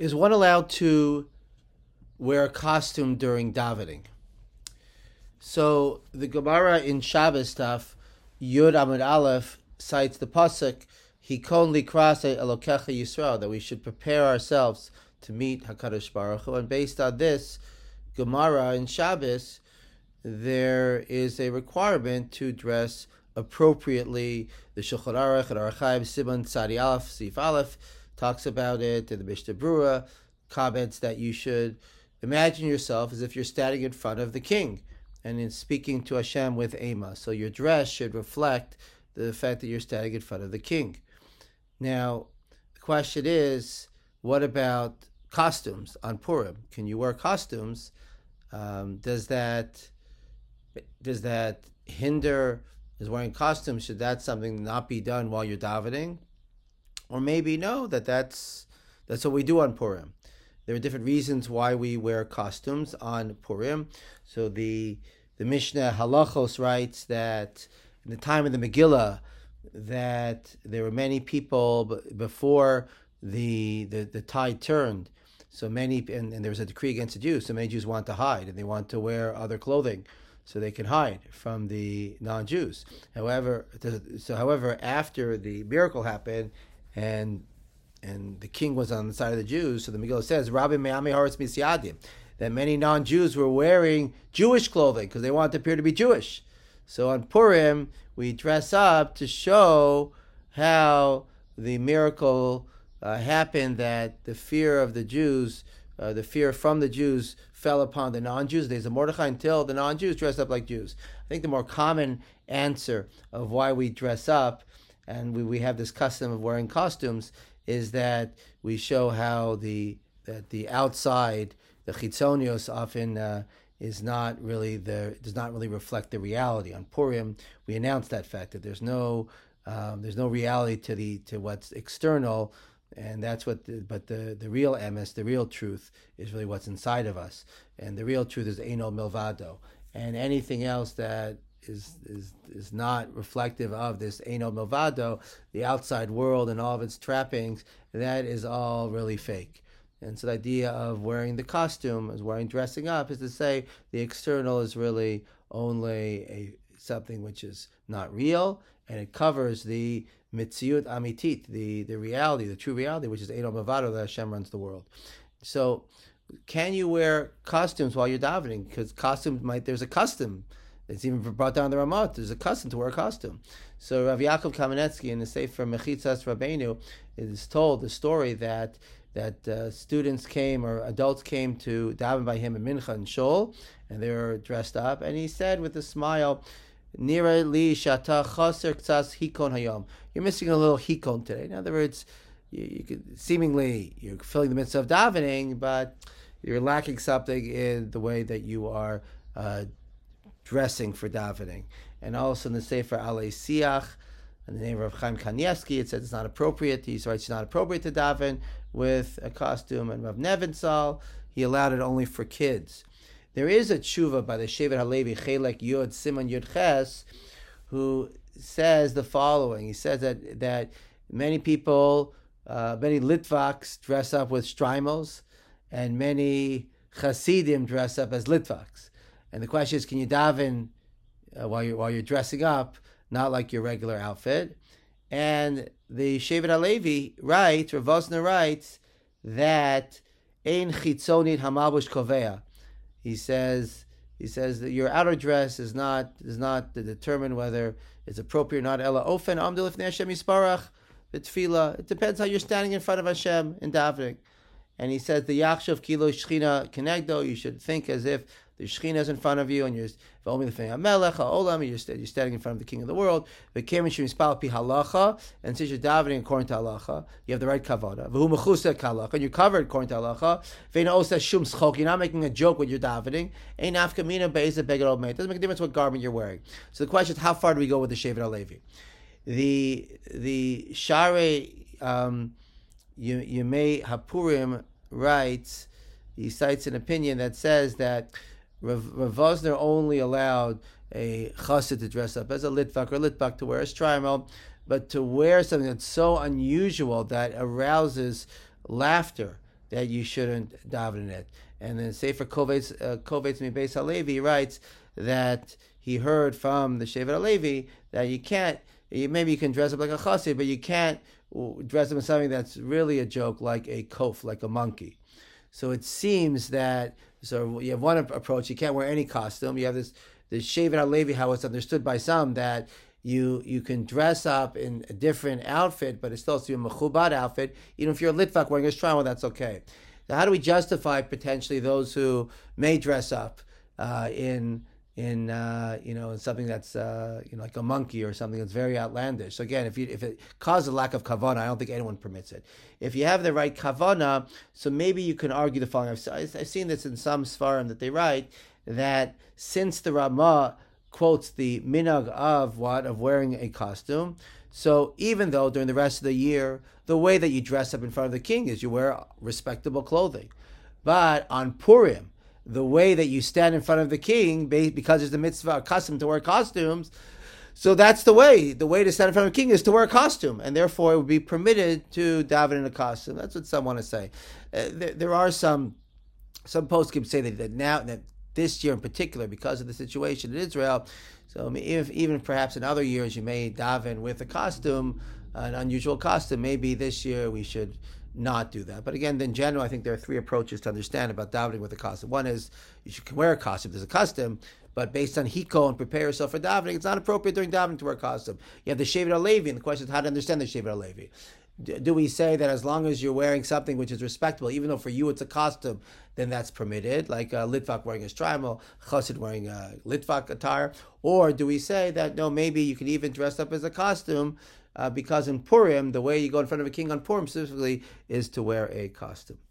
Is one allowed to wear a costume during davening? So the Gemara in Shabbos stuff, Yud Amud Aleph, cites the pasuk Hikon likrase Elokecha Yisrael, that we should prepare ourselves to meet Hakadosh Baruch Hu. And based on this Gemara in Shabbos, there is a requirement to dress appropriately. The Shulchan Aruch and Orach Chaim Siman Tzadi Aleph Sif Aleph talks about it, and the Mishnah Berurah comments that you should imagine yourself as if you're standing in front of the king and in speaking to Hashem with Ema. So your dress should reflect the fact that you're standing in front of the king. Now, the question is, what about costumes on Purim? Can you wear costumes? Does that hinder? Is wearing costumes, should that something not be done while you're davening? Or maybe no, that's what we do on Purim. There are different reasons why we wear costumes on Purim. So the Mishnah Halachos writes that in the time of the Megillah, that there were many people before the tide turned. So many, and there was a decree against the Jews. So many Jews want to hide and they want to wear other clothing so they can hide from the non-Jews. However, after the miracle happened and the king was on the side of the Jews, so the Megillah says, Rabbi Me'ami Haaretz Misyadim, that many non-Jews were wearing Jewish clothing because they wanted to appear to be Jewish. So on Purim, we dress up to show how the miracle happened, that the fear of the Jews, the fear from the Jews fell upon the non-Jews. There's a Mordechai until the non-Jews dressed up like Jews. I think the more common answer of why we dress up and we have this custom of wearing costumes is that we show how the outside, the chitzonios, often does not really reflect the reality. On Purim, we announce that fact that there's no reality to what's external, and that's what. But the real emes, the real truth, is really what's inside of us, and the real truth is Eino Milvado, and anything else that is not reflective of this Eino Milvado, the outside world and all of its trappings, that is all really fake. And so the idea of wearing the costume, dressing up, is to say the external is really only something which is not real, and it covers the mitziut amitit, the reality, the true reality, which is Eino Milvado, that Hashem runs the world. So, can you wear costumes while you're davening? Because there's a custom. It's even brought down the Ramot. There's a custom to wear a costume. So Rav Yaakov Kamenetsky in the Sefer Mechitzas Rabbeinu is told the story that students came, or adults came to daven by him in Mincha and Shul, and they were dressed up, and he said with a smile, Nira li shata chaser ktsas hikon hayom. You're missing a little hikon today. In other words, you could, seemingly you're filling the midst of davening, but you're lacking something in the way that you are dressing for davening. And also in the Sefer Alei Siach, in the name of Chaim Kanievsky, it says it's not appropriate. He writes it's not appropriate to daven with a costume. And Rav Nevinsal, he allowed it only for kids. There is a tshuva by the Shevet HaLevi, Chelek Yud, Siman Yud Ches, who says the following. He says that many people, many Litvaks dress up with shtreimels, and many Hasidim dress up as Litvaks. And the question is, can you daven while you're dressing up, not like your regular outfit? And the Shevet HaLevi writes, Rav Vosner writes, that Ein chitzonit hamabush kovea. He says that your outer dress does not to determine whether it's appropriate or not. Ela ofen amdu lifnei Hashem yisparach v'tefila. It depends how you're standing in front of Hashem in davening. And he says the yachshav kilo shchina kenegdo. You should think as if the Shekhinah is in front of you, and you're standing in front of the King of the world. And since you're davening according to halacha, you have the right kavana. And you're covered according to halacha. You're not making a joke when you're davening. It doesn't make a difference what garment you're wearing. So the question is, how far do we go with the Shevet HaLevi? The Share Yemei HaPurim writes, he cites an opinion that says that Rav Vosner only allowed a chassid to dress up as a litvak, or litvak to wear a shtreimel, but to wear something that's so unusual that arouses laughter that you shouldn't daven in it. And then Sefer Kovetz Mibeis HaLevi writes that he heard from the Shevet HaLevi that you can't, maybe you can dress up like a chassid, but you can't dress up in something that's really a joke, like a kof, like a monkey. So it seems that, so you have one approach, you can't wear any costume. You have the Shevet HaLevi, how it's understood by some, that you can dress up in a different outfit, but it's still a mechubad outfit. Even if you're a litvak wearing a shtreimel, that's okay. So how do we justify potentially those who may dress up in something that's like a monkey or something that's very outlandish? So again, if it causes a lack of kavanah, I don't think anyone permits it. If you have the right kavanah, so maybe you can argue the following. I've seen this in some svarim that they write that since the Ramah quotes the minhag of wearing a costume, so even though during the rest of the year the way that you dress up in front of the king is you wear respectable clothing, but on Purim the way that you stand in front of the king, because it's the mitzvah custom to wear costumes, so that's the way to stand in front of the king is to wear a costume, and therefore it would be permitted to daven in a costume. That's what some want to say. There are some poskim say that now that this year in particular, because of the situation in Israel, so even perhaps in other years you may daven with a costume, an unusual costume, maybe this year we should not do that. But again, in general, I think there are three approaches to understand about davening with a costume. One is you should wear a costume. There's a custom, but based on hiko and prepare yourself for davening, it's not appropriate during davening to wear a costume. You have the Shevet HaLevi, and the question is how to understand the Shevet HaLevi. Do we say that as long as you're wearing something which is respectable, even though for you it's a costume, then that's permitted, like a litvak wearing a shtreimel, chassid wearing a litvak attire? Or do we say that no, maybe you can even dress up as a costume because in Purim, the way you go in front of a king on Purim specifically is to wear a costume?